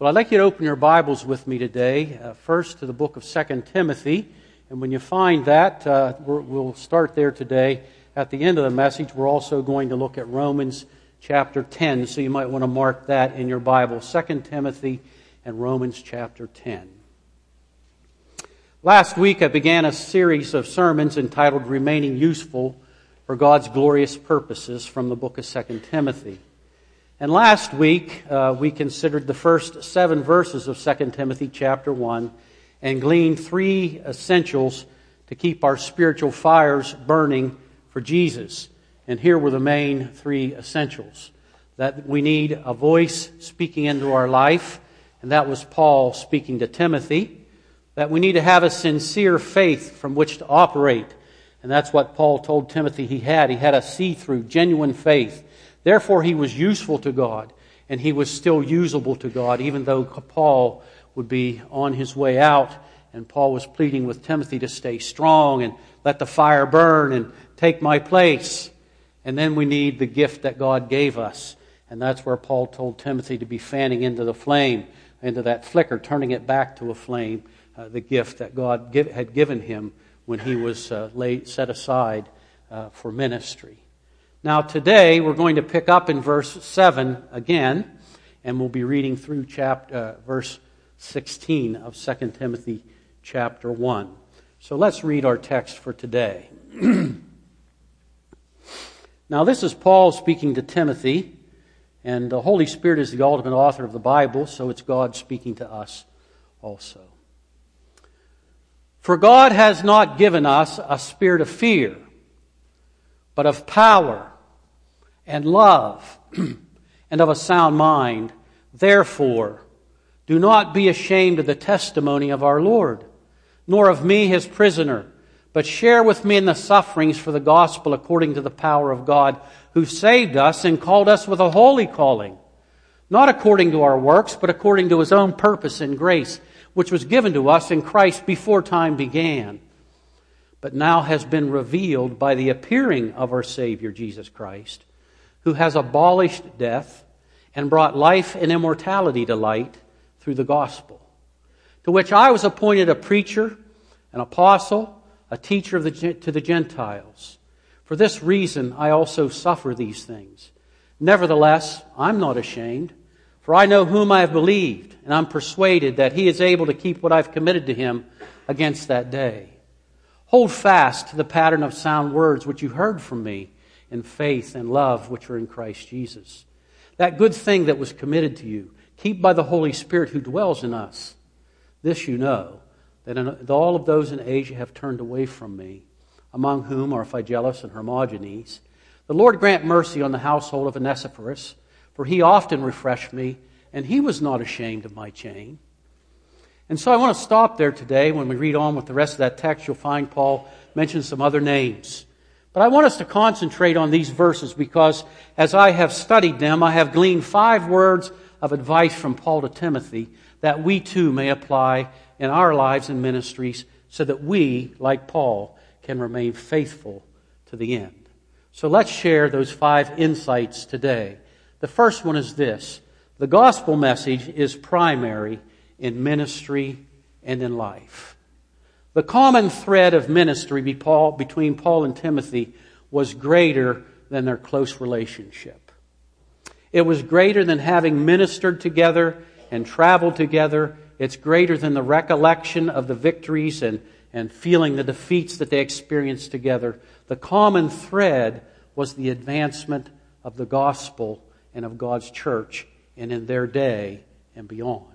Well, I'd like you to open your Bibles with me today, first to the book of 2 Timothy. And when you find that, we'll start there today. At the end of the message, we're also going to look at Romans chapter 10, so you might want to mark that in your Bible, 2 Timothy and Romans chapter 10. Last week, I began a series of sermons entitled Remaining Useful for God's Glorious Purposes from the book of 2 Timothy. And last week, we considered the first 7 verses of 2 Timothy chapter 1 and gleaned 3 essentials to keep our spiritual fires burning for Jesus. And here were the main 3 essentials. That we need a voice speaking into our life, and that was Paul speaking to Timothy. That we need to have a sincere faith from which to operate, and that's what Paul told Timothy he had. He had a see-through, genuine faith. Therefore, he was useful to God, and he was still usable to God, even though Paul would be on his way out, and Paul was pleading with Timothy to stay strong and let the fire burn and take my place. And then we need the gift that God gave us, and that's where Paul told Timothy to be fanning into the flame, into that flicker, turning it back to a flame, the gift that God had given him when he was set aside for ministry. Now today we're going to pick up in verse 7 again, and we'll be reading through verse 16 of 2 Timothy chapter 1. So let's read our text for today. Now this is Paul speaking to Timothy, and the Holy Spirit is the ultimate author of the Bible, so it's God speaking to us also. For God has not given us a spirit of fear, but of power and love and of a sound mind. Therefore, do not be ashamed of the testimony of our Lord, nor of me his prisoner, but share with me in the sufferings for the gospel according to the power of God, who saved us and called us with a holy calling, not according to our works, but according to his own purpose and grace, which was given to us in Christ before time began, but now has been revealed by the appearing of our Savior Jesus Christ, who has abolished death and brought life and immortality to light through the gospel, to which I was appointed a preacher, an apostle, a teacher to the Gentiles. For this reason I also suffer these things. Nevertheless, I'm not ashamed, for I know whom I have believed, and I'm persuaded that he is able to keep what I've committed to him against that day. Hold fast to the pattern of sound words which you heard from me in faith and love which are in Christ Jesus. That good thing that was committed to you, keep by the Holy Spirit who dwells in us. This you know, that all of those in Asia have turned away from me, among whom are Phygelus and Hermogenes. The Lord grant mercy on the household of Onesiphorus, for he often refreshed me, and he was not ashamed of my chain. And so I want to stop there today. When we read on with the rest of that text, you'll find Paul mentions some other names. But I want us to concentrate on these verses because as I have studied them, I have gleaned 5 words of advice from Paul to Timothy that we too may apply in our lives and ministries so that we, like Paul, can remain faithful to the end. So let's share those 5 insights today. The first one is this: the gospel message is primary in ministry and in life. The common thread of ministry between Paul and Timothy was greater than their close relationship. It was greater than having ministered together and traveled together. It's greater than the recollection of the victories and feeling the defeats that they experienced together. The common thread was the advancement of the gospel and of God's church and in their day and beyond.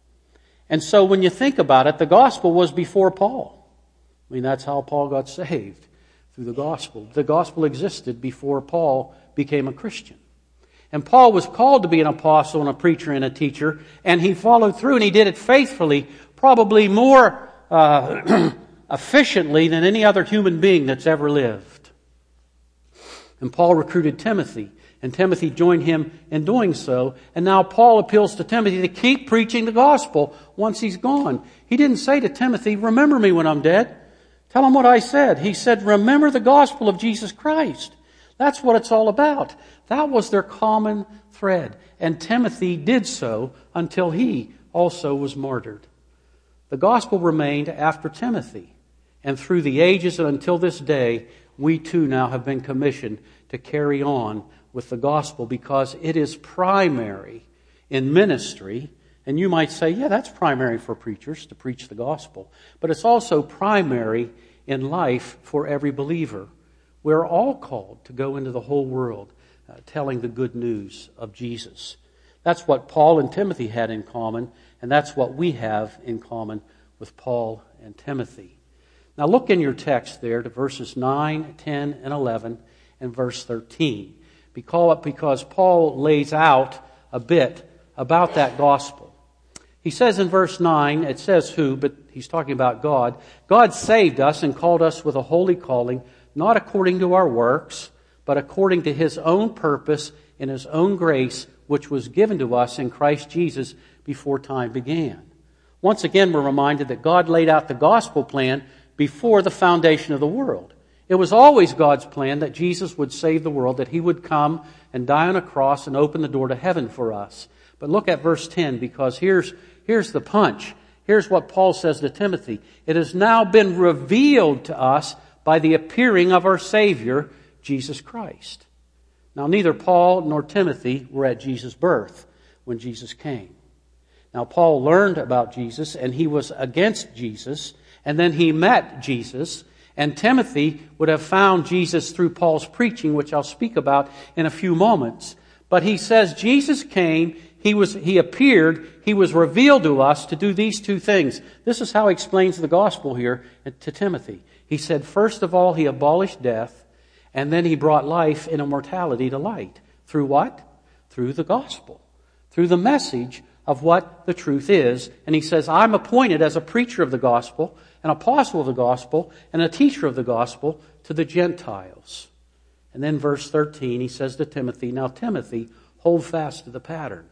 And so when you think about it, the gospel was before Paul. I mean, that's how Paul got saved, through the gospel. The gospel existed before Paul became a Christian. And Paul was called to be an apostle and a preacher and a teacher, and he followed through and he did it faithfully, probably more efficiently than any other human being that's ever lived. And Paul recruited Timothy, and Timothy joined him in doing so. And now Paul appeals to Timothy to keep preaching the gospel once he's gone. He didn't say to Timothy, remember me when I'm dead. Tell him what I said. He said, remember the gospel of Jesus Christ. That's what it's all about. That was their common thread. And Timothy did so until he also was martyred. The gospel remained after Timothy, and through the ages and until this day, we too now have been commissioned to carry on with the gospel because it is primary in ministry. And you might say, yeah, that's primary for preachers to preach the gospel. But it's also primary in life for every believer. We're all called to go into the whole world telling the good news of Jesus. That's what Paul and Timothy had in common, and that's what we have in common with Paul and Timothy. Now look in your text there to verses 9, 10, and 11, and verse 13. Because Paul lays out a bit about that gospel. He says in verse 9, it says who, but he's talking about God. God saved us and called us with a holy calling, not according to our works, but according to His own purpose and His own grace, which was given to us in Christ Jesus before time began. Once again, we're reminded that God laid out the gospel plan before the foundation of the world. It was always God's plan that Jesus would save the world, that He would come and die on a cross and open the door to heaven for us. But look at verse 10, because here's the punch. Here's what Paul says to Timothy. It has now been revealed to us by the appearing of our Savior, Jesus Christ. Now, neither Paul nor Timothy were at Jesus' birth when Jesus came. Now, Paul learned about Jesus, and he was against Jesus, and then he met Jesus, and Timothy would have found Jesus through Paul's preaching, which I'll speak about in a few moments. But he says Jesus came, He appeared, He was revealed to us to do these two things. This is how he explains the gospel here to Timothy. He said, first of all, He abolished death, and then He brought life and immortality to light. Through what? Through the gospel. Through the message of what the truth is. And He says, I'm appointed as a preacher of the gospel, an apostle of the gospel, and a teacher of the gospel to the Gentiles. And then verse 13, he says to Timothy, now Timothy, hold fast to the pattern.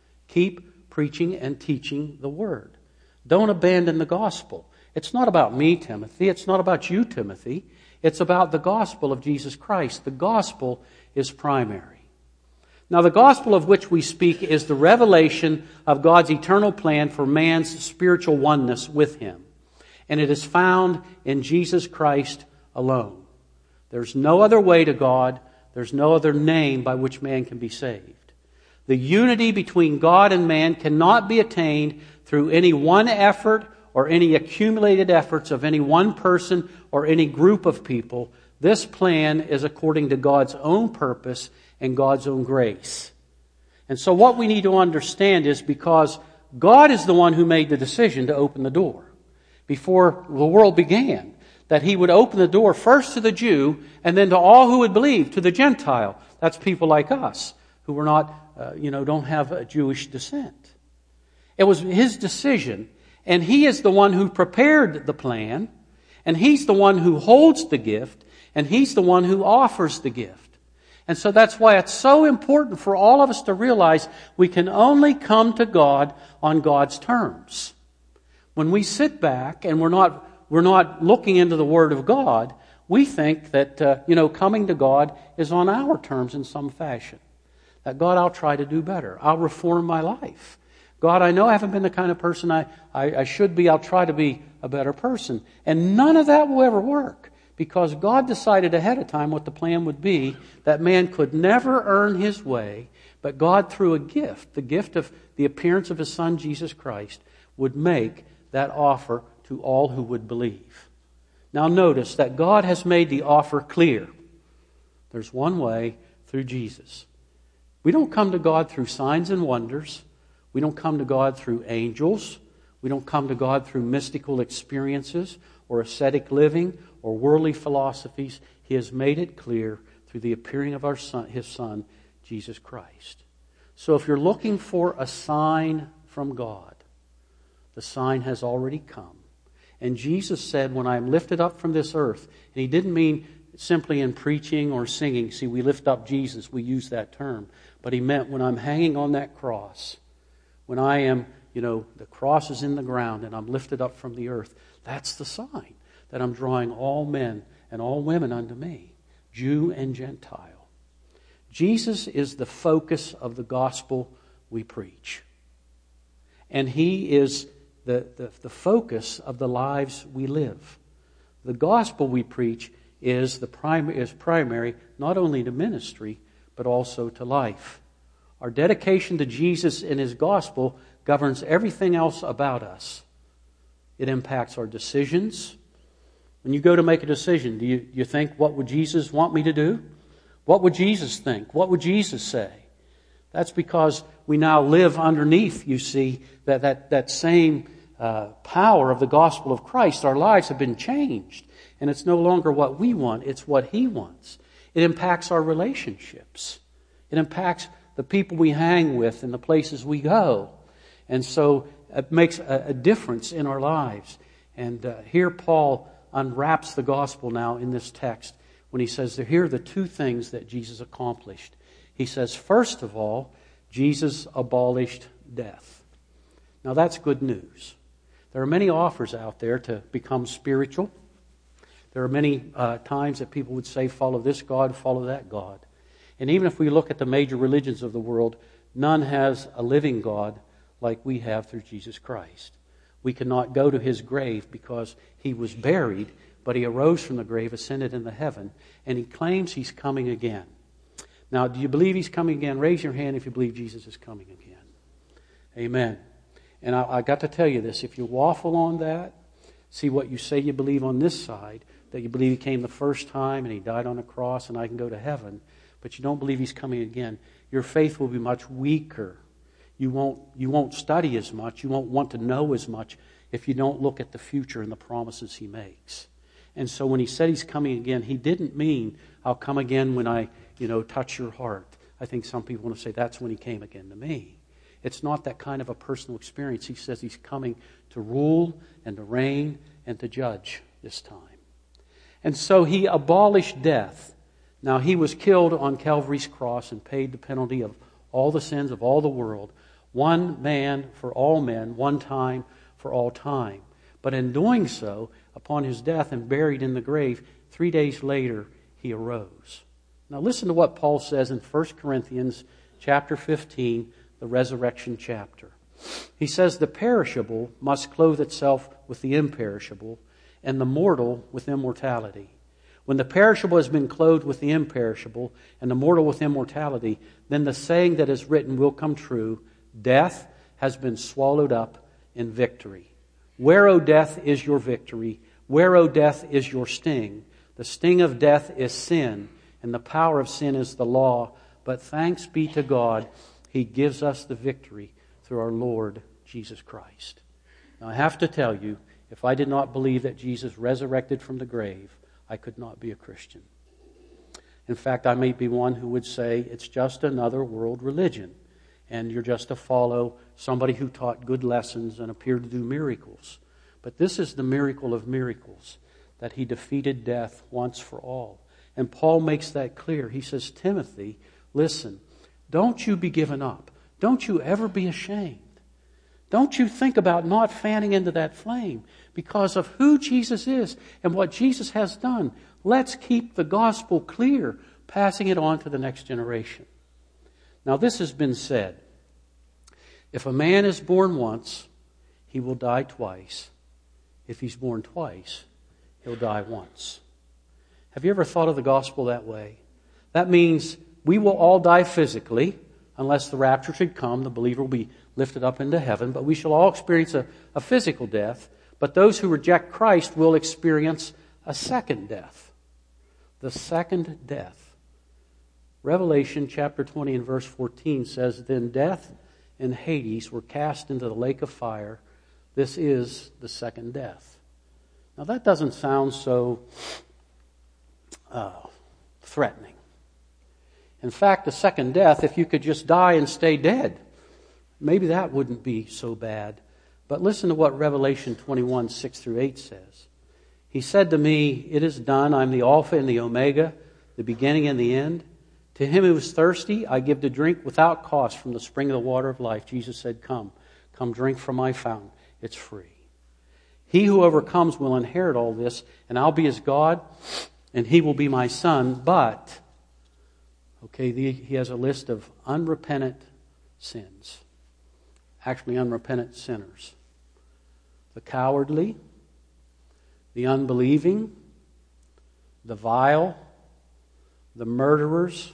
Keep preaching and teaching the word. Don't abandon the gospel. It's not about me, Timothy. It's not about you, Timothy. It's about the gospel of Jesus Christ. The gospel is primary. Now, the gospel of which we speak is the revelation of God's eternal plan for man's spiritual oneness with Him. And it is found in Jesus Christ alone. There's no other way to God. There's no other name by which man can be saved. The unity between God and man cannot be attained through any one effort or any accumulated efforts of any one person or any group of people. This plan is according to God's own purpose and God's own grace. And so what we need to understand is because God is the one who made the decision to open the door before the world began, that He would open the door first to the Jew and then to all who would believe, to the Gentile. That's people like us who were not, don't have a Jewish descent. It was His decision, and He is the one who prepared the plan, and He's the one who holds the gift, and He's the one who offers the gift. And so that's why it's so important for all of us to realize we can only come to God on God's terms. When we sit back and we're not looking into the Word of God, we think that, coming to God is on our terms in some fashion. That, God, I'll try to do better. I'll reform my life. God, I know I haven't been the kind of person I should be. I'll try to be a better person. And none of that will ever work because God decided ahead of time what the plan would be, that man could never earn his way, but God, through a gift, the gift of the appearance of His Son, Jesus Christ, would make that offer to all who would believe. Now notice that God has made the offer clear. There's one way, through Jesus. We don't come to God through signs and wonders. We don't come to God through angels. We don't come to God through mystical experiences or ascetic living or worldly philosophies. He has made it clear through the appearing of His Son, Jesus Christ. So if you're looking for a sign from God, the sign has already come. And Jesus said, when I am lifted up from this earth, and He didn't mean simply in preaching or singing. See, we lift up Jesus, we use that term. But He meant when I'm hanging on that cross, when I am, the cross is in the ground and I'm lifted up from the earth, that's the sign that I'm drawing all men and all women unto me, Jew and Gentile. Jesus is the focus of the gospel we preach. And He is the focus of the lives we live. The gospel we preach is primary not only to ministry, but also to life. Our dedication to Jesus and His gospel governs everything else about us. It impacts our decisions. When you go to make a decision, do you think, what would Jesus want me to do? What would Jesus think? What would Jesus say? That's because we now live underneath, you see, that same power of the gospel of Christ. Our lives have been changed. And it's no longer what we want, it's what He wants. It impacts our relationships. It impacts the people we hang with and the places we go. And so it makes a difference in our lives. And here Paul unwraps the gospel now in this text when he says, here are the two things that Jesus accomplished. He says, first of all, Jesus abolished death. Now that's good news. There are many offers out there to become spiritual. There are many times that people would say, follow this God, follow that God. And even if we look at the major religions of the world, none has a living God like we have through Jesus Christ. We cannot go to His grave because He was buried, but He arose from the grave, ascended into heaven, and He claims He's coming again. Now, do you believe He's coming again? Raise your hand if you believe Jesus is coming again. Amen. And I got to tell you this, if you waffle on that, see what you say you believe on this side, that you believe He came the first time and He died on a cross and I can go to heaven, but you don't believe He's coming again, your faith will be much weaker. You won't study as much. You won't want to know as much if you don't look at the future and the promises He makes. And so when He said He's coming again, He didn't mean, I'll come again when I, touch your heart. I think some people want to say that's when He came again to me. It's not that kind of a personal experience. He says He's coming to rule and to reign and to judge this time. And so He abolished death. Now He was killed on Calvary's cross and paid the penalty of all the sins of all the world. One man for all men, one time for all time. But in doing so, upon His death and buried in the grave, 3 days later He arose. Now listen to what Paul says in 1 Corinthians chapter 15, the resurrection chapter. He says, the perishable must clothe itself with the imperishable, and the mortal with immortality. When the perishable has been clothed with the imperishable, and the mortal with immortality, then the saying that is written will come true, death has been swallowed up in victory. Where, O death, is your victory? Where, O death, is your sting? The sting of death is sin, and the power of sin is the law. But thanks be to God, He gives us the victory through our Lord Jesus Christ. Now I have to tell you, if I did not believe that Jesus resurrected from the grave, I could not be a Christian. In fact, I may be one who would say it's just another world religion, and you're just to follow somebody who taught good lessons and appeared to do miracles. But this is the miracle of miracles, that He defeated death once for all. And Paul makes that clear. He says, Timothy, listen, don't you be given up. Don't you ever be ashamed. Don't you think about not fanning into that flame because of who Jesus is and what Jesus has done. Let's keep the gospel clear, passing it on to the next generation. Now this has been said. If a man is born once, he will die twice. If he's born twice, he'll die once. Have you ever thought of the gospel that way? That means we will all die physically, unless the rapture should come. The believer will be lifted up into heaven, but we shall all experience a physical death. But those who reject Christ will experience a second death. The second death. Revelation chapter 20 and verse 14 says, Then death and Hades were cast into the lake of fire. This is the second death. Now that doesn't sound so threatening. In fact, the second death, if you could just die and stay dead, maybe that wouldn't be so bad. But listen to what Revelation 21, 6 through 8 says. He said to me, It is done. I'm the Alpha and the Omega, the beginning and the end. To him who is thirsty, I give to drink without cost from the spring of the water of life. Jesus said, Come drink from my fountain. It's free. He who overcomes will inherit all this, and I'll be his God, and he will be my son. But, he has a list of unrepentant sins. actually unrepentant sinners. The cowardly, the unbelieving, the vile, the murderers,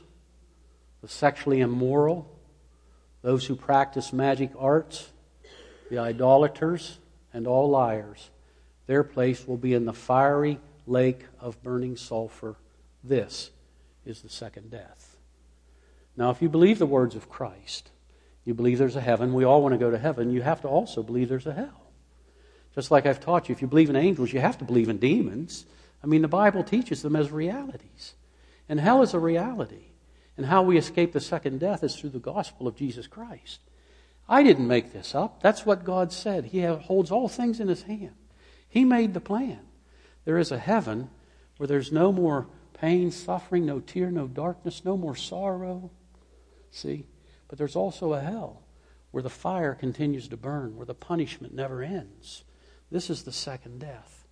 the sexually immoral, those who practice magic arts, the idolaters, and all liars. Their place will be in the fiery lake of burning sulfur. This is the second death. Now, if you believe the words of Christ, you believe there's a heaven, we all want to go to heaven, you have to also believe there's a hell. Just like I've taught you, if you believe in angels, you have to believe in demons. I mean, the Bible teaches them as realities. And hell is a reality. And how we escape the second death is through the gospel of Jesus Christ. I didn't make this up. That's what God said. He holds all things in His hand. He made the plan. There is a heaven where there's no more pain, suffering, no tear, no darkness, no more sorrow. See? But there's also a hell where the fire continues to burn, where the punishment never ends. This is the second death.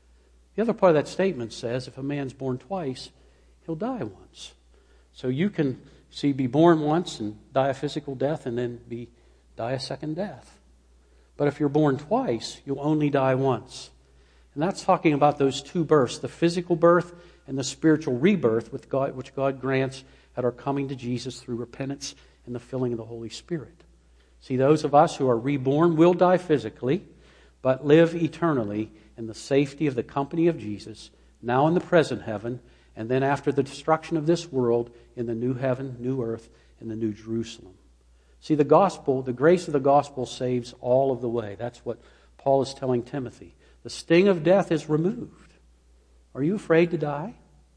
The other part of that statement says if a man's born twice, he'll die once. So you can, be born once and die a physical death and then die a second death. But if you're born twice, you'll only die once. And that's talking about those two births, the physical birth and the spiritual rebirth which God grants at our coming to Jesus through repentance and the filling of the Holy Spirit. See, those of us who are reborn will die physically, but live eternally in the safety of the company of Jesus, now in the present heaven, and then after the destruction of this world, in the new heaven, new earth, and the new Jerusalem. See, the gospel, the grace of the gospel saves all of the way. That's what Paul is telling Timothy. The sting of death is removed. Are you afraid to die?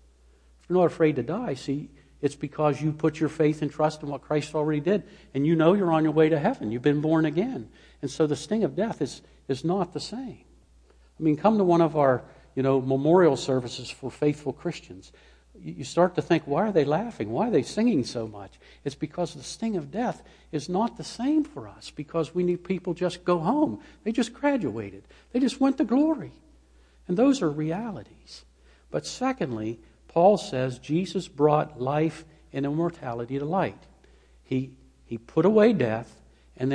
If you're not afraid to die, see, it's because you put your faith and trust in what Christ already did, and you know you're on your way to heaven. You've been born again. And so the sting of death is not the same. I mean, come to one of our, memorial services for faithful Christians. You start to think, why are they laughing? Why are they singing so much? It's because the sting of death is not the same for us, because we need people just go home. They just graduated. They just went to glory. And those are realities. But secondly, Paul says Jesus brought life and immortality to light. He put away death, and then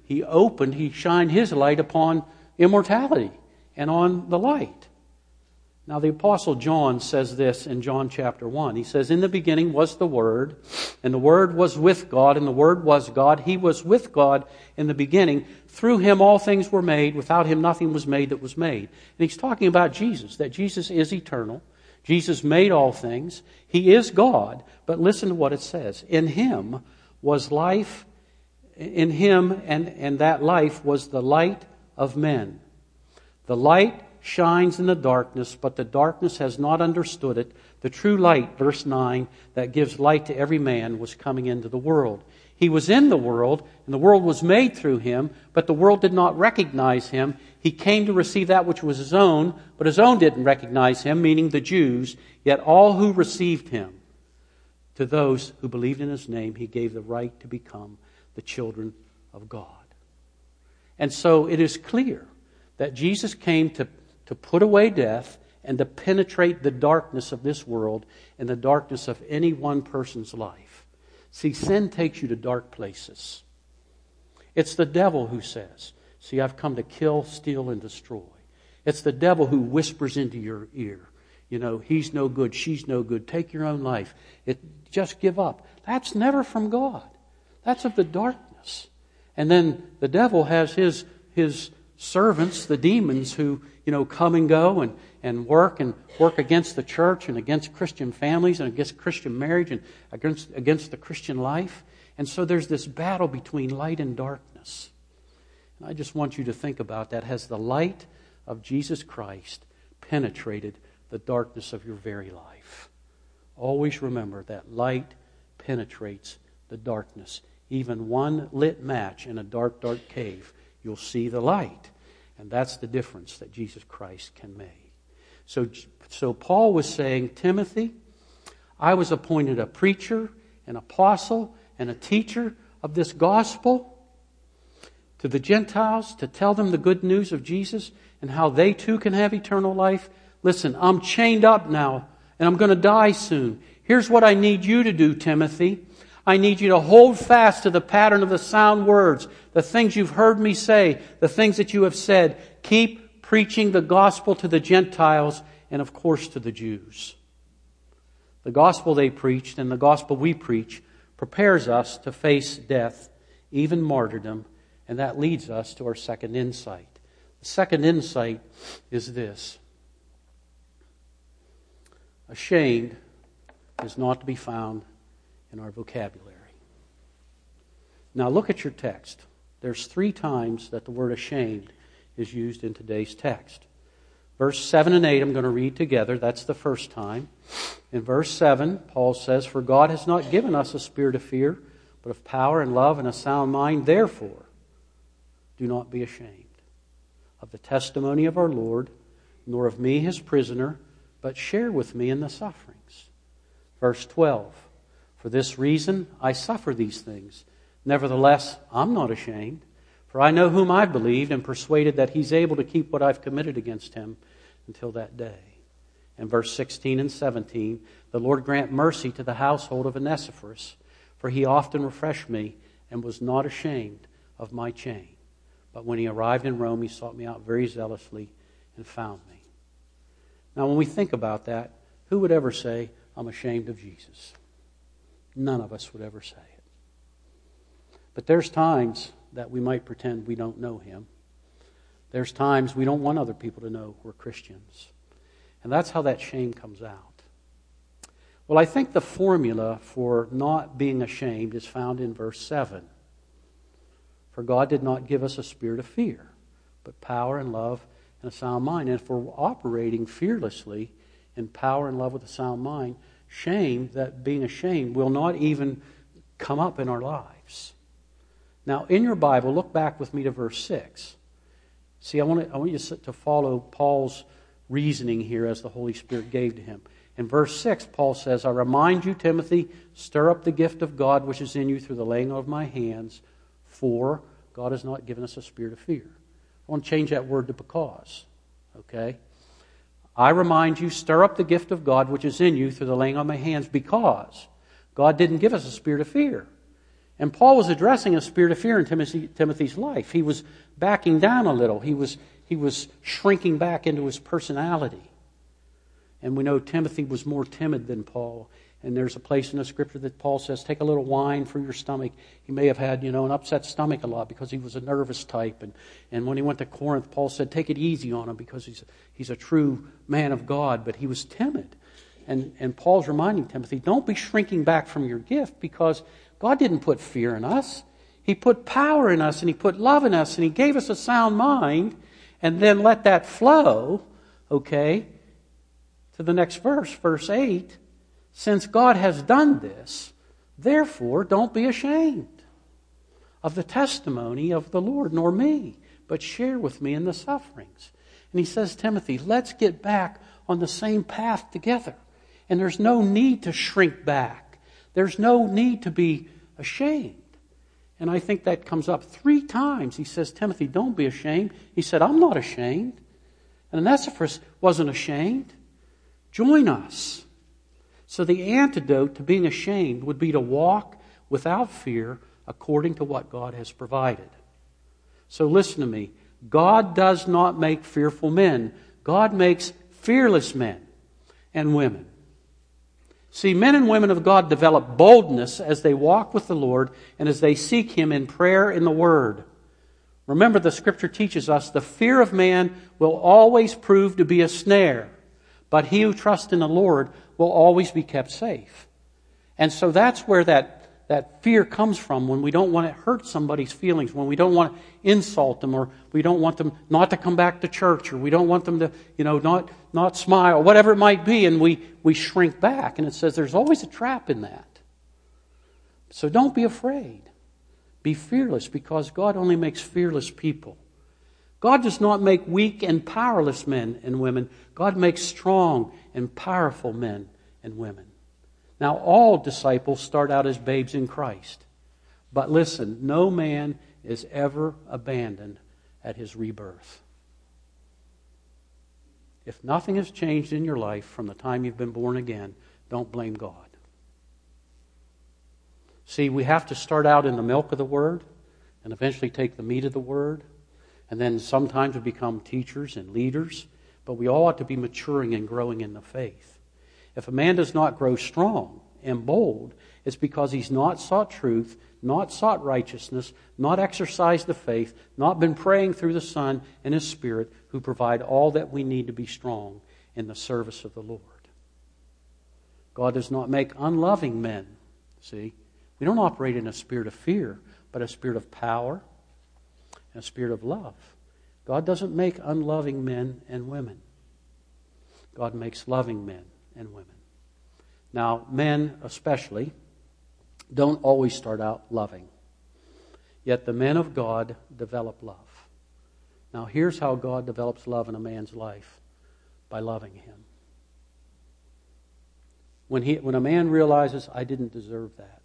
he shined His light upon immortality and on the light. Now the Apostle John says this in John chapter 1. He says, "In the beginning was the Word, and the Word was with God, and the Word was God. He was with God in the beginning. Through Him all things were made. Without Him nothing was made that was made." And he's talking about Jesus, that Jesus is eternal. Jesus made all things. He is God. But listen to what it says. In Him was life. In Him and that life was the light of men. The light shines in the darkness, but the darkness has not understood it. The true light, verse 9, that gives light to every man was coming into the world. He was in the world, and the world was made through Him, but the world did not recognize Him. He came to receive that which was His own, but His own didn't recognize Him, meaning the Jews. Yet all who received Him, to those who believed in His name, He gave the right to become the children of God. And so it is clear that Jesus came to put away death and to penetrate the darkness of this world and the darkness of any one person's life. See, sin takes you to dark places. It's the devil who says, "See, I've come to kill, steal, and destroy." It's the devil who whispers into your ear, he's no good, she's no good, take your own life. Just give up. That's never from God. That's of the darkness. And then the devil has his servants, the demons, who come and go and work against the church and against Christian families and against Christian marriage and against the Christian life. And so there's this battle between light and darkness. And I just want you to think about that. Has the light of Jesus Christ penetrated the darkness of your very life? Always remember that light penetrates the darkness. Even one lit match in a dark, dark cave, you'll see the light. And that's the difference that Jesus Christ can make. So Paul was saying, Timothy, I was appointed a preacher, an apostle, and a teacher of this gospel to the Gentiles to tell them the good news of Jesus and how they too can have eternal life. Listen, I'm chained up now and I'm going to die soon. Here's what I need you to do, Timothy. I need you to hold fast to the pattern of the sound words, the things you've heard me say, the things that you have said. Keep preaching the gospel to the Gentiles and, of course, to the Jews. The gospel they preached and the gospel we preach prepares us to face death, even martyrdom, and that leads us to our second insight. The second insight is this: ashamed is not to be found in our vocabulary. Now look at your text. There's 3 times that the word ashamed is used in today's text. Verse 7 and 8 I'm going to read together. That's the first time. In verse 7, Paul says, "For God has not given us a spirit of fear, but of power and love and a sound mind. Therefore, do not be ashamed of the testimony of our Lord, nor of me his prisoner, but share with me in the sufferings." Verse 12, "For this reason I suffer these things. Nevertheless, I'm not ashamed, for I know whom I believed and persuaded that he's able to keep what I've committed against him until that day." And verse 16 and 17, "The Lord grant mercy to the household of Onesiphorus, for he often refreshed me and was not ashamed of my chain. But when he arrived in Rome, he sought me out very zealously and found me." Now, when we think about that, who would ever say, "I'm ashamed of Jesus"? None of us would ever say it. But there's times that we might pretend we don't know him. There's times we don't want other people to know we're Christians. And that's how that shame comes out. Well, I think the formula for not being ashamed is found in verse 7. "For God did not give us a spirit of fear, but power and love and a sound mind." And if we're operating fearlessly in power and love with a sound mind, shame, that being ashamed, will not even come up in our lives. Now, in your Bible, look back with me to verse 6. See, I want you to follow Paul's reasoning here as the Holy Spirit gave to him. In verse 6, Paul says, "I remind you, Timothy, stir up the gift of God which is in you through the laying of my hands, for God has not given us a spirit of fear." I want to change that word to "because." Okay? "I remind you, stir up the gift of God which is in you through the laying on my hands, because God didn't give us a spirit of fear." And Paul was addressing a spirit of fear in Timothy's life. He was backing down a little. He was shrinking back into his personality. And we know Timothy was more timid than Paul. And there's a place in the Scripture that Paul says, take a little wine for your stomach. He may have had, an upset stomach a lot because he was a nervous type. And when he went to Corinth, Paul said, take it easy on him because he's a true man of God. But he was timid. And Paul's reminding Timothy, don't be shrinking back from your gift, because God didn't put fear in us. He put power in us, and He put love in us, and He gave us a sound mind. And then let that flow, to the next verse, verse 8. "Since God has done this, therefore don't be ashamed of the testimony of the Lord, nor me, but share with me in the sufferings." And he says, Timothy, let's get back on the same path together. And there's no need to shrink back. There's no need to be ashamed. And I think that comes up 3 times. He says, Timothy, don't be ashamed. He said, I'm not ashamed. And Onesiphorus wasn't ashamed. Join us. So the antidote to being ashamed would be to walk without fear according to what God has provided. So listen to me. God does not make fearful men. God makes fearless men and women. See, men and women of God develop boldness as they walk with the Lord and as they seek Him in prayer in the Word. Remember, the Scripture teaches us the fear of man will always prove to be a snare, but he who trusts in the Lord will always be kept safe. And so that's where that fear comes from, when we don't want to hurt somebody's feelings, when we don't want to insult them, or we don't want them not to come back to church, or we don't want them to, not smile, whatever it might be, and we shrink back. And it says there's always a trap in that. So don't be afraid. Be fearless, because God only makes fearless people. God does not make weak and powerless men and women. God makes strong and powerful men and women. Now, all disciples start out as babes in Christ. But listen, no man is ever abandoned at his rebirth. If nothing has changed in your life from the time you've been born again, don't blame God. See, we have to start out in the milk of the Word and eventually take the meat of the Word. And then sometimes we become teachers and leaders. But we all ought to be maturing and growing in the faith. If a man does not grow strong and bold, it's because he's not sought truth, not sought righteousness, not exercised the faith, not been praying through the Son and His Spirit, who provide all that we need to be strong in the service of the Lord. God does not make unloving men. See, we don't operate in a spirit of fear, but a spirit of power and a spirit of love. God doesn't make unloving men and women. God makes loving men and women. Now, men especially don't always start out loving. Yet the men of God develop love. Now, here's how God develops love in a man's life: by loving him. When a man realizes, I didn't deserve that,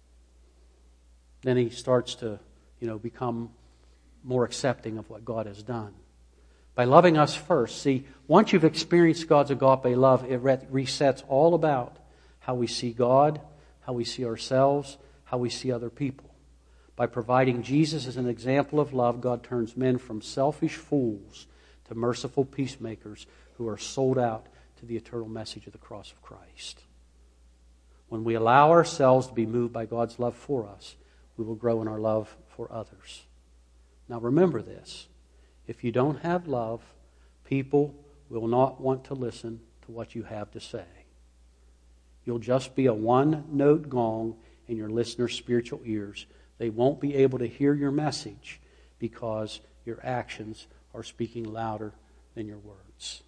then he starts to, become more accepting of what God has done. By loving us first. See, once you've experienced God's agape love, it resets all about how we see God, how we see ourselves, how we see other people. By providing Jesus as an example of love, God turns men from selfish fools to merciful peacemakers who are sold out to the eternal message of the cross of Christ. When we allow ourselves to be moved by God's love for us, we will grow in our love for others. Now remember this: if you don't have love, people will not want to listen to what you have to say. You'll just be a one-note gong in your listeners' spiritual ears. They won't be able to hear your message because your actions are speaking louder than your words.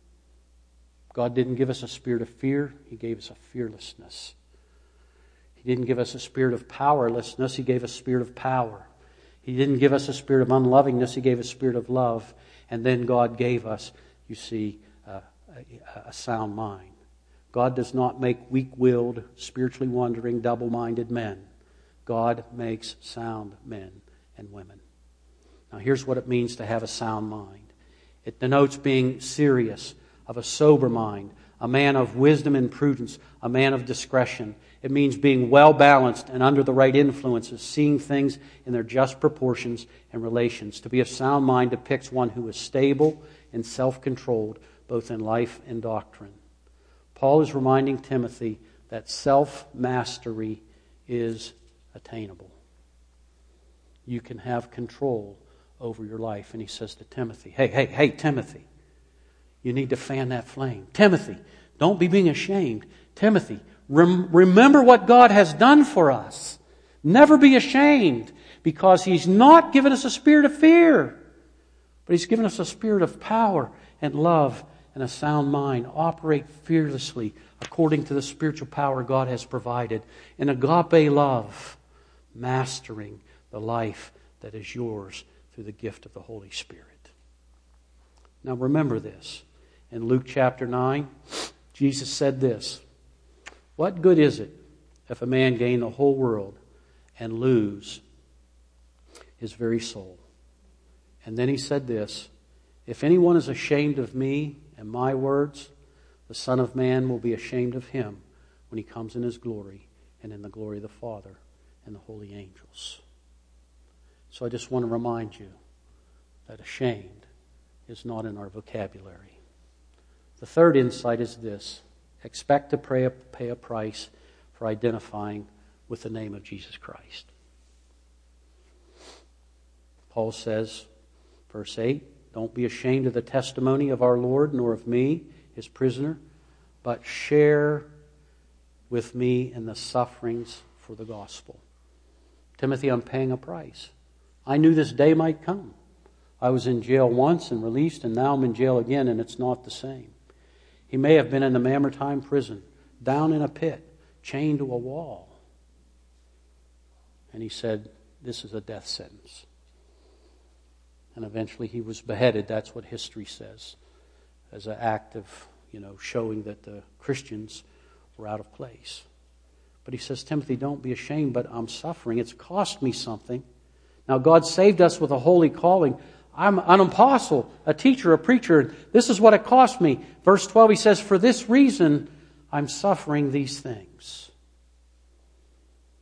God didn't give us a spirit of fear. He gave us a fearlessness. He didn't give us a spirit of powerlessness. He gave us a spirit of power. He didn't give us a spirit of unlovingness. He gave us a spirit of love. And then God gave us, you see, a sound mind. God does not make weak-willed, spiritually wandering, double-minded men. God makes sound men and women. Now here's what it means to have a sound mind. It denotes being serious, of a sober mind, a man of wisdom and prudence, a man of discretion. It means being well-balanced and under the right influences, seeing things in their just proportions and relations. To be of sound mind depicts one who is stable and self-controlled, both in life and doctrine. Paul is reminding Timothy that self-mastery is attainable. You can have control over your life. And he says to Timothy, hey, Timothy, you need to fan that flame. Timothy, don't be being ashamed. Timothy, remember what God has done for us. Never be ashamed, because He's not given us a spirit of fear, but He's given us a spirit of power and love and a sound mind. Operate fearlessly according to the spiritual power God has provided in agape love, mastering the life that is yours through the gift of the Holy Spirit. Now remember this. In Luke chapter 9, Jesus said this: what good is it if a man gain the whole world and lose his very soul? And then He said this: if anyone is ashamed of me and my words, the Son of Man will be ashamed of him when He comes in His glory and in the glory of the Father and the holy angels. So I just want to remind you that ashamed is not in our vocabulary. The third insight is this: expect to pay a price for identifying with the name of Jesus Christ. Paul says, verse 8, don't be ashamed of the testimony of our Lord, nor of me, His prisoner, but share with me in the sufferings for the gospel. Timothy, I'm paying a price. I knew this day might come. I was in jail once and released, and now I'm in jail again, and it's not the same. He may have been in the Mamertine prison, down in a pit, chained to a wall. And he said, this is a death sentence. And eventually he was beheaded. That's what history says, as an act of, showing that the Christians were out of place. But he says, Timothy, don't be ashamed, but I'm suffering. It's cost me something. Now God saved us with a holy calling. I'm an apostle, a teacher, a preacher. This is what it cost me. Verse 12, he says, for this reason I'm suffering these things.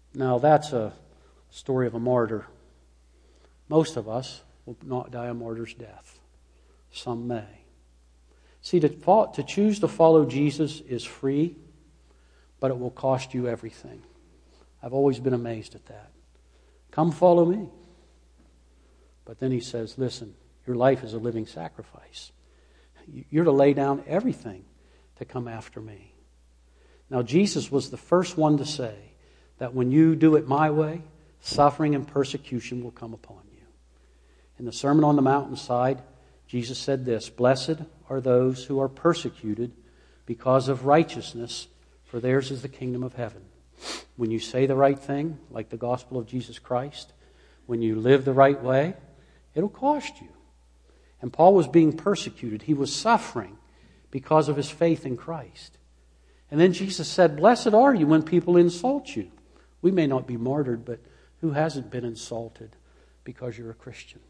Now that's a story of a martyr. Most of us will not die a martyr's death. Some may. See, to choose to follow Jesus is free, but it will cost you everything. I've always been amazed at that. Come follow me. But then he says, listen, your life is a living sacrifice. You're to lay down everything to come after me. Now, Jesus was the first one to say that when you do it my way, suffering and persecution will come upon you. In the Sermon on the Mountainside, Jesus said this, blessed are those who are persecuted because of righteousness, for theirs is the kingdom of heaven. When you say the right thing, like the gospel of Jesus Christ, when you live the right way, it'll cost you. And Paul was being persecuted. He was suffering because of his faith in Christ. And then Jesus said, blessed are you when people insult you. We may not be martyred, but who hasn't been insulted because you're a Christian?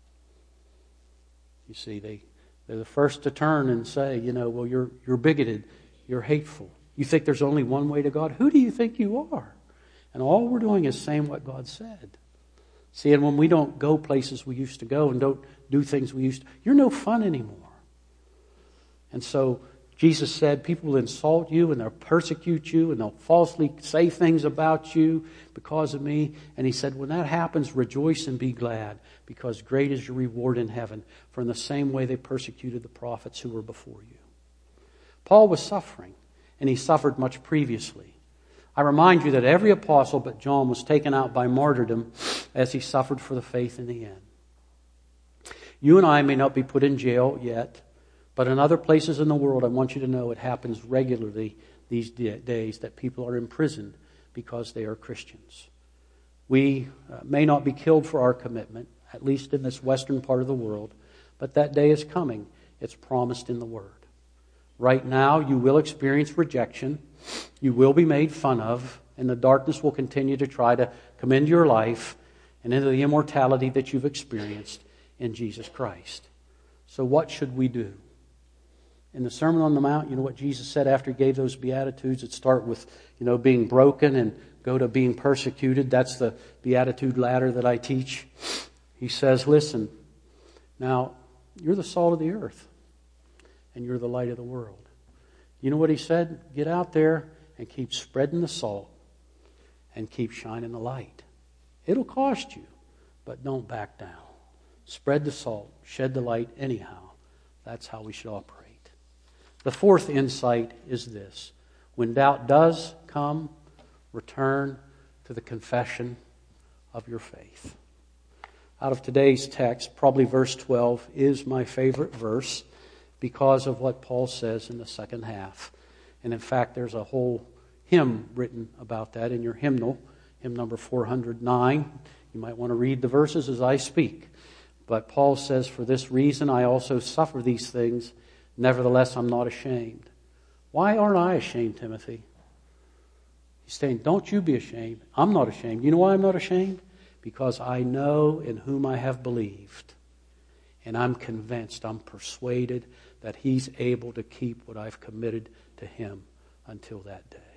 You see, they're the first to turn and say, well, you're bigoted, you're hateful. You think there's only one way to God? Who do you think you are? And all we're doing is saying what God said. See, and when we don't go places we used to go and don't do things we used to, you're no fun anymore. And so Jesus said, people will insult you and they'll persecute you and they'll falsely say things about you because of me. And he said, when that happens, rejoice and be glad, because great is your reward in heaven. For in the same way they persecuted the prophets who were before you. Paul was suffering, and he suffered much previously. I remind you that every apostle but John was taken out by martyrdom as he suffered for the faith in the end. You and I may not be put in jail yet, but in other places in the world, I want you to know it happens regularly these days that people are imprisoned because they are Christians. We may not be killed for our commitment, at least in this western part of the world, but that day is coming. It's promised in the Word. Right now, you will experience rejection. You will be made fun of, and the darkness will continue to try to come into your life and into the immortality that you've experienced in Jesus Christ. So what should we do? In the Sermon on the Mount, you know what Jesus said after he gave those Beatitudes? It start with, being broken and go to being persecuted. That's the Beatitude ladder that I teach. He says, listen, now, you're the salt of the earth, and you're the light of the world. You know what he said? Get out there and keep spreading the salt and keep shining the light. It'll cost you, but don't back down. Spread the salt, shed the light anyhow. That's how we should operate. The fourth insight is this. When doubt does come, return to the confession of your faith. Out of today's text, probably verse 12 is my favorite verse because of what Paul says in the second half. And in fact, there's a whole hymn written about that in your hymnal, hymn number 409. You might want to read the verses as I speak. But Paul says, for this reason I also suffer these things, nevertheless I'm not ashamed. Why aren't I ashamed, Timothy? He's saying, don't you be ashamed. I'm not ashamed. You know why I'm not ashamed? Because I know in whom I have believed. And I'm convinced, I'm persuaded that He's able to keep what I've committed to Him until that day.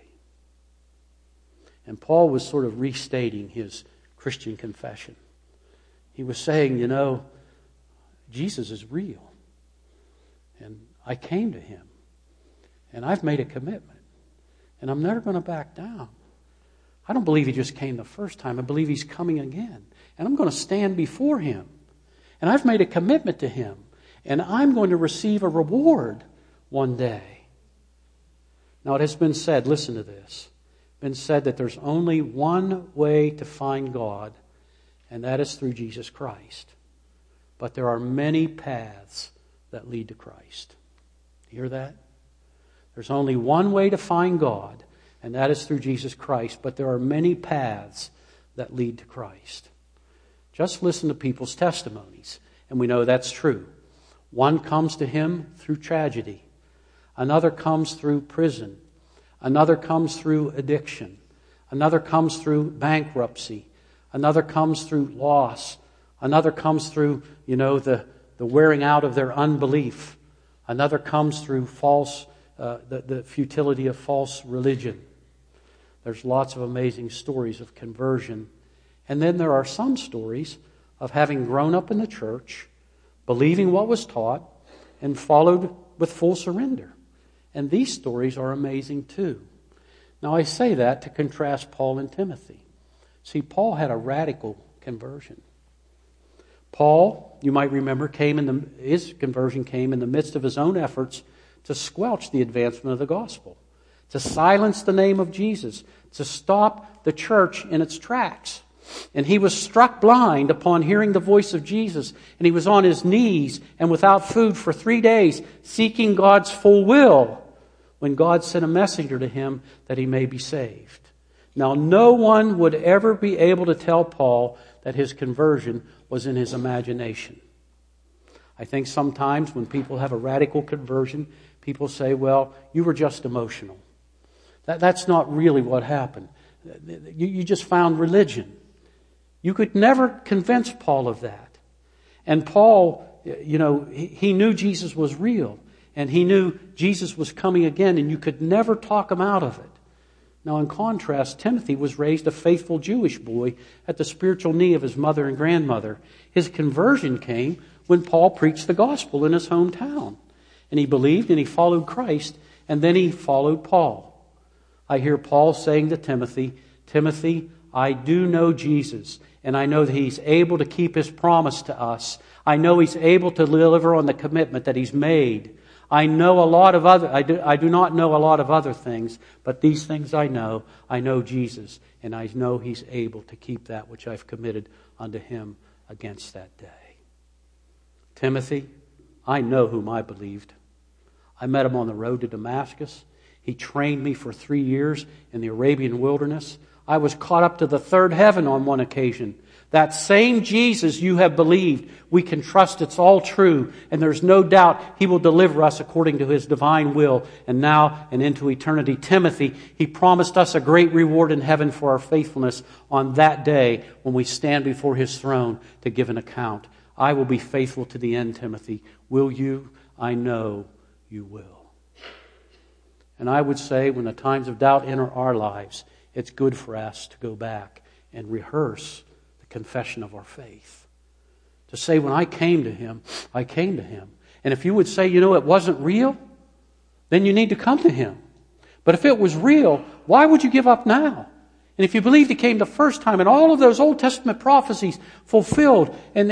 And Paul was sort of restating his Christian confession. He was saying, Jesus is real. And I came to Him. And I've made a commitment. And I'm never going to back down. I don't believe He just came the first time. I believe He's coming again. And I'm going to stand before Him. And I've made a commitment to Him. And I'm going to receive a reward one day. Now it has been said, listen to this. It's been said that there's only one way to find God, and that is through Jesus Christ. But there are many paths that lead to Christ. Hear that? There's only one way to find God, and that is through Jesus Christ. But there are many paths that lead to Christ. Just listen to people's testimonies, and we know that's true. One comes to Him through tragedy. Another comes through prison. Another comes through addiction. Another comes through bankruptcy. Another comes through loss. Another comes through, the wearing out of their unbelief. Another comes through the futility of false religion. There's lots of amazing stories of conversion. And then there are some stories of having grown up in the church, believing what was taught, and followed with full surrender. And these stories are amazing too. Now I say that to contrast Paul and Timothy. See, Paul had a radical conversion. Paul, you might remember, his conversion came in the midst of his own efforts to squelch the advancement of the gospel, to silence the name of Jesus, to stop the church in its tracks. And he was struck blind upon hearing the voice of Jesus, and he was on his knees and without food for 3 days, seeking God's full will, when God sent a messenger to him that he may be saved. Now, no one would ever be able to tell Paul that his conversion was in his imagination. I think sometimes when people have a radical conversion, people say, well, you were just emotional. That's not really what happened. You just found religion. You could never convince Paul of that. And Paul, he knew Jesus was real. And he knew Jesus was coming again, and you could never talk him out of it. Now, in contrast, Timothy was raised a faithful Jewish boy at the spiritual knee of his mother and grandmother. His conversion came when Paul preached the gospel in his hometown. And he believed and he followed Christ, and then he followed Paul. I hear Paul saying to Timothy, Timothy, I do know Jesus, and I know that he's able to keep his promise to us. I know he's able to deliver on the commitment that he's made. I do not know a lot of other things, but these things I know. I know Jesus, and I know he's able to keep that which I've committed unto him against that day. Timothy, I know whom I believed. I met him on the road to Damascus. He trained me for 3 years in the Arabian wilderness. I was caught up to the third heaven on one occasion. That same Jesus you have believed, we can trust it's all true, and there's no doubt he will deliver us according to his divine will, and now and into eternity. Timothy, he promised us a great reward in heaven for our faithfulness on that day when we stand before his throne to give an account. I will be faithful to the end, Timothy. Will you? I know you will. And I would say when the times of doubt enter our lives, it's good for us to go back and rehearse the confession of our faith. To say, when I came to him, I came to him. And if you would say, it wasn't real, then you need to come to him. But if it was real, why would you give up now? And if you believed he came the first time and all of those Old Testament prophecies fulfilled and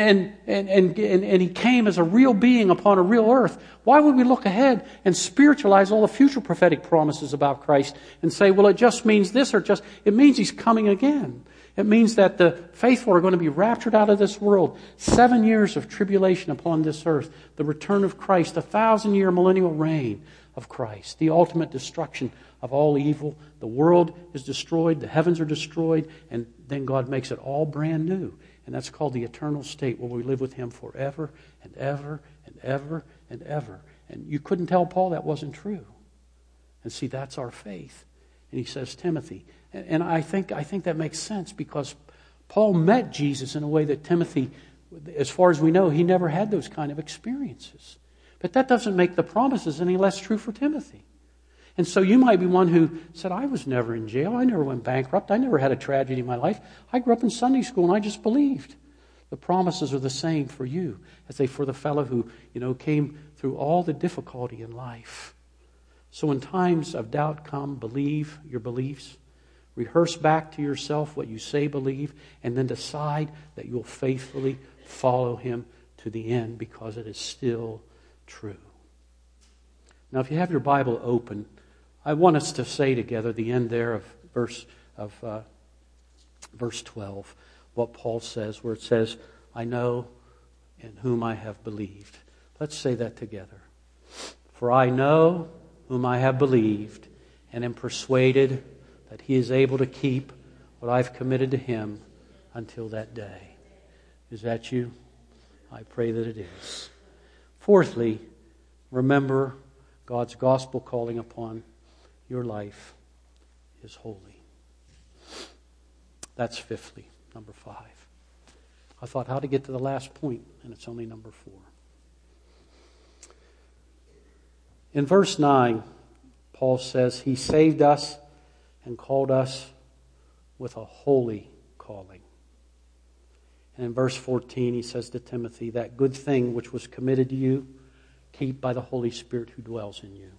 he came as a real being upon a real earth, why would we look ahead and spiritualize all the future prophetic promises about Christ and say, well, it just means this it means he's coming again. It means that the faithful are going to be raptured out of this world. 7 years of tribulation upon this earth. The return of Christ, 1,000-year millennial reign of Christ. The ultimate destruction of all evil. The world is destroyed. The heavens are destroyed. And then God makes it all brand new. And that's called the eternal state where we live with him forever and ever and ever and ever. And you couldn't tell Paul that wasn't true. And see, that's our faith. And he says, Timothy. And I think that makes sense because Paul met Jesus in a way that Timothy, as far as we know, he never had those kind of experiences. But that doesn't make the promises any less true for Timothy. And so you might be one who said, I was never in jail. I never went bankrupt. I never had a tragedy in my life. I grew up in Sunday school and I just believed. The promises are the same for you as they for the fellow who, came through all the difficulty in life. So when times of doubt come, believe your beliefs. Rehearse back to yourself what you say believe, and then decide that you'll faithfully follow him to the end because it is still true. Now, if you have your Bible open, I want us to say together the end there of verse 12, what Paul says, where it says, I know in whom I have believed. Let's say that together. For I know whom I have believed, and am persuaded that he is able to keep what I've committed to him until that day. Is that you? I pray that it is. Fourthly, remember God's gospel calling upon your life is holy. That's fifthly, number 5. I thought how to get to the last point, and it's only number 4. In verse 9, Paul says, he saved us and called us with a holy calling. And in verse 14 he says to Timothy, that good thing which was committed to you, keep by the Holy Spirit who dwells in you.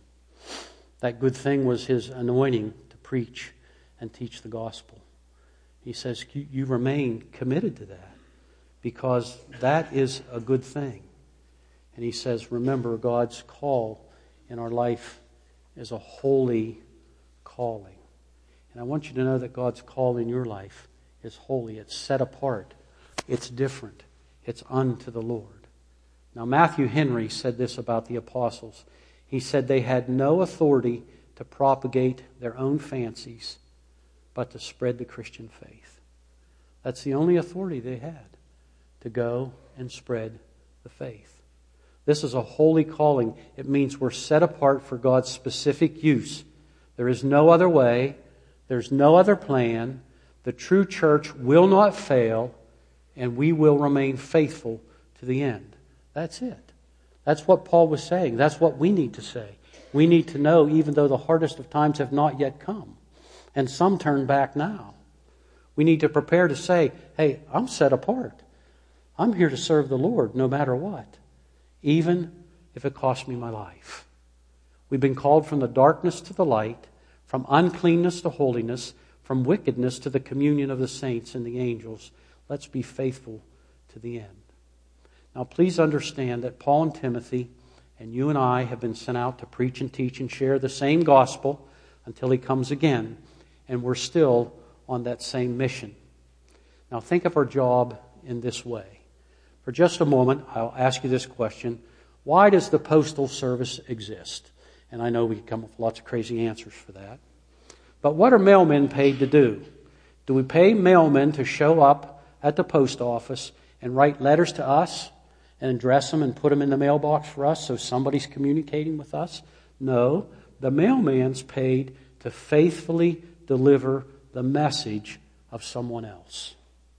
That good thing was his anointing to preach and teach the gospel. He says you remain committed to that because that is a good thing. And he says, remember, God's call in our life is a holy calling. And I want you to know that God's call in your life is holy. It's set apart. It's different. It's unto the Lord. Now, Matthew Henry said this about the apostles. He said they had no authority to propagate their own fancies, but to spread the Christian faith. That's the only authority they had, to go and spread the faith. This is a holy calling. It means we're set apart for God's specific use. There is no other way. There's no other plan. The true church will not fail, and we will remain faithful to the end. That's it. That's what Paul was saying. That's what we need to say. We need to know, even though the hardest of times have not yet come, and some turn back now, we need to prepare to say, hey, I'm set apart. I'm here to serve the Lord no matter what, even if it costs me my life. We've been called from the darkness to the light, from uncleanness to holiness, from wickedness to the communion of the saints and the angels. Let's be faithful to the end. Now, please understand that Paul and Timothy and you and I have been sent out to preach and teach and share the same gospel until he comes again, and we're still on that same mission. Now, think of our job in this way. For just a moment, I'll ask you this question. Why does the Postal Service exist? And I know we can come up with lots of crazy answers for that. But what are mailmen paid to do? Do we pay mailmen to show up at the post office and write letters to us and address them and put them in the mailbox for us so somebody's communicating with us? No, the mailman's paid to faithfully deliver the message of someone else.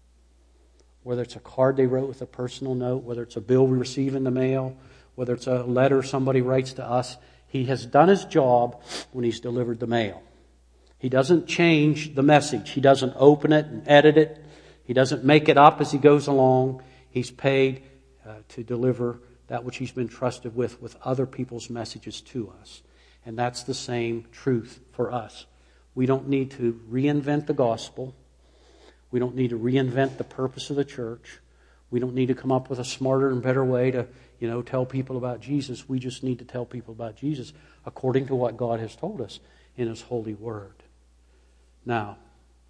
Whether it's a card they wrote with a personal note, whether it's a bill we receive in the mail, whether it's a letter somebody writes to us, he has done his job when he's delivered the mail. He doesn't change the message. He doesn't open it and edit it. He doesn't make it up as he goes along. He's paid to deliver that which he's been trusted with other people's messages to us. And that's the same truth for us. We don't need to reinvent the gospel. We don't need to reinvent the purpose of the church. We don't need to come up with a smarter and better way to, tell people about Jesus. We just need to tell people about Jesus according to what God has told us in His holy word. Now,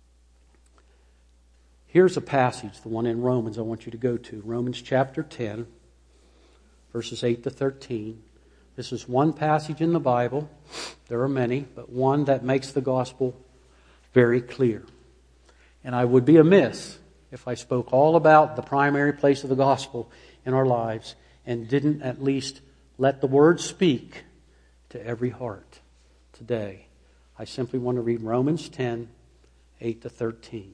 here's a passage, the one in Romans I want you to go to. Romans chapter 10, verses 8 to 13. This is one passage in the Bible. There are many, but one that makes the gospel very clear. And I would be amiss if I spoke all about the primary place of the gospel in our lives and didn't at least let the word speak to every heart today. I simply want to read Romans 10, 8 to 13.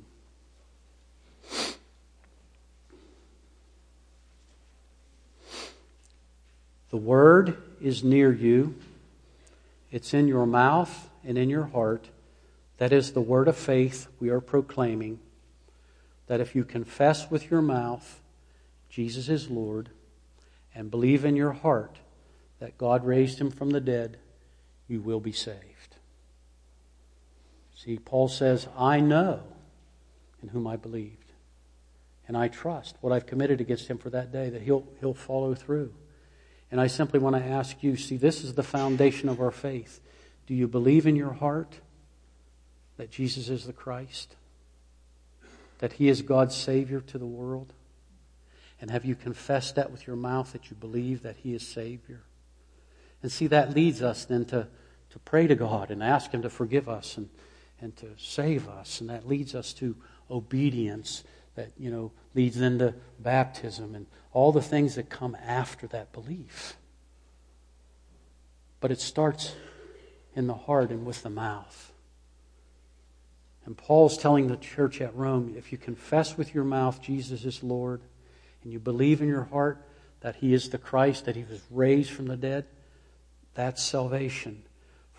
The word is near you. It's in your mouth and in your heart. That is the word of faith we are proclaiming. That if you confess with your mouth Jesus is Lord and believe in your heart that God raised Him from the dead, you will be saved. See, Paul says, I know in whom I believed. And I trust what I've committed against Him for that day, that He'll follow through. And I simply want to ask you, see, this is the foundation of our faith. Do you believe in your heart that Jesus is the Christ? That He is God's Savior to the world? And have you confessed that with your mouth, that you believe that He is Savior? And see, that leads us then to pray to God and ask Him to forgive us and to save us. And that leads us to obedience that, leads then to baptism and all the things that come after that belief. But it starts in the heart and with the mouth. And Paul's telling the church at Rome, if you confess with your mouth Jesus is Lord, and you believe in your heart that He is the Christ, that He was raised from the dead, that's salvation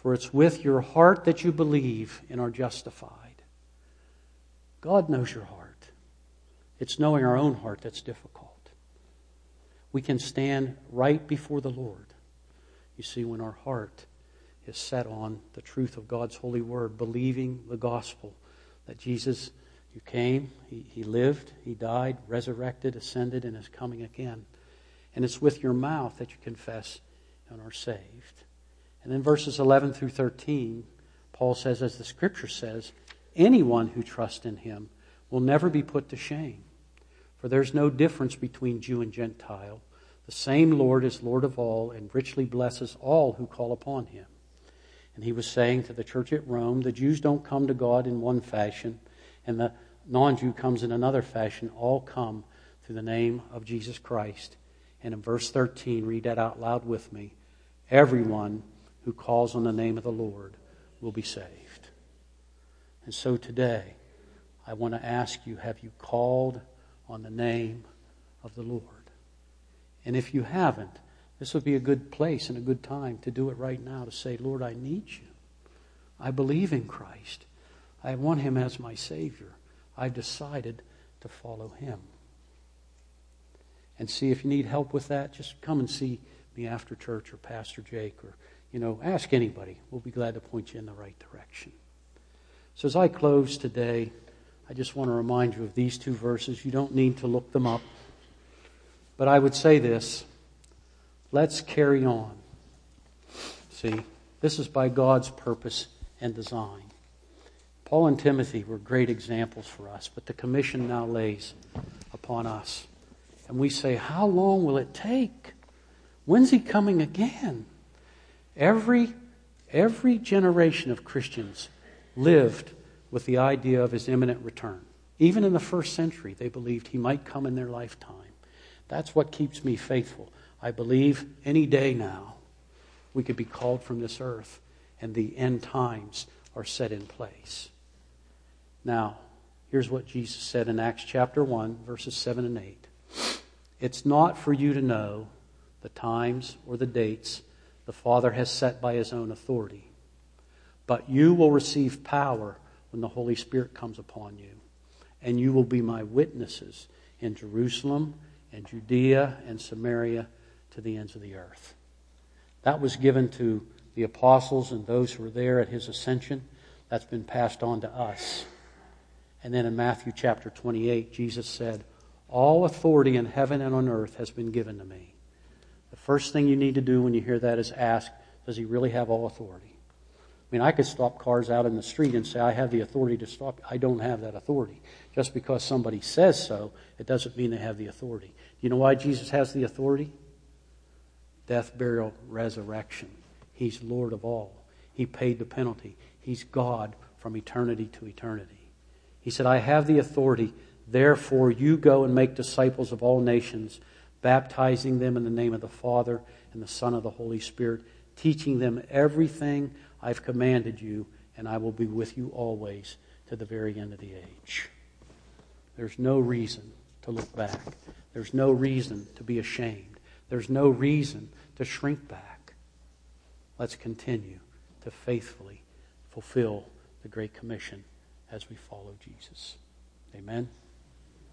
For it's with your heart that you believe and are justified. God knows your heart. It's knowing our own heart that's difficult. We can stand right before the Lord. You see, when our heart is set on the truth of God's holy word, believing the gospel that Jesus, you came, He lived, He died, resurrected, ascended, and is coming again. And it's with your mouth that you confess and are saved. And then verses 11 through 13, Paul says, as the Scripture says, anyone who trusts in Him will never be put to shame. For there's no difference between Jew and Gentile. The same Lord is Lord of all and richly blesses all who call upon Him. And he was saying to the church at Rome, the Jews don't come to God in one fashion, and the non-Jew comes in another fashion. All come through the name of Jesus Christ. And in verse 13, read that out loud with me. Everyone who calls on the name of the Lord will be saved. And so today, I want to ask you, have you called on the name of the Lord? And if you haven't, this would be a good place and a good time to do it right now, to say, Lord, I need you. I believe in Christ. I want Him as my Savior. I've decided to follow Him. And see, if you need help with that, just come and see me after church, or Pastor Jake, or ask anybody. We'll be glad to point you in the right direction. So as I close today, I just want to remind you of these two verses. You don't need to look them up. But I would say this. Let's carry on. See, this is by God's purpose and design. Paul and Timothy were great examples for us, but the commission now lays upon us. And we say, how long will it take? When's He coming again? Every generation of Christians lived with the idea of His imminent return. Even in the first century, they believed He might come in their lifetime. That's what keeps me faithful. I believe any day now we could be called from this earth and the end times are set in place. Now, here's what Jesus said in Acts chapter 1, verses 7 and 8. It's not for you to know the times or the dates the Father has set by His own authority. But you will receive power when the Holy Spirit comes upon you. And you will be my witnesses in Jerusalem and Judea and Samaria to the ends of the earth. That was given to the apostles and those who were there at His ascension. That's been passed on to us. And then in Matthew chapter 28, Jesus said, all authority in heaven and on earth has been given to me. The first thing you need to do when you hear that is ask, does He really have all authority? I mean, I could stop cars out in the street and say, I have the authority to stop. I don't have that authority. Just because somebody says so, it doesn't mean they have the authority. You know why Jesus has the authority? Death, burial, resurrection. He's Lord of all. He paid the penalty. He's God from eternity to eternity. He said, I have the authority. Therefore, you go and make disciples of all nations, baptizing them in the name of the Father and the Son of the Holy Spirit, teaching them everything I've commanded you, and I will be with you always to the very end of the age. There's no reason to look back. There's no reason to be ashamed. There's no reason to shrink back. Let's continue to faithfully fulfill the Great Commission as we follow Jesus. Amen.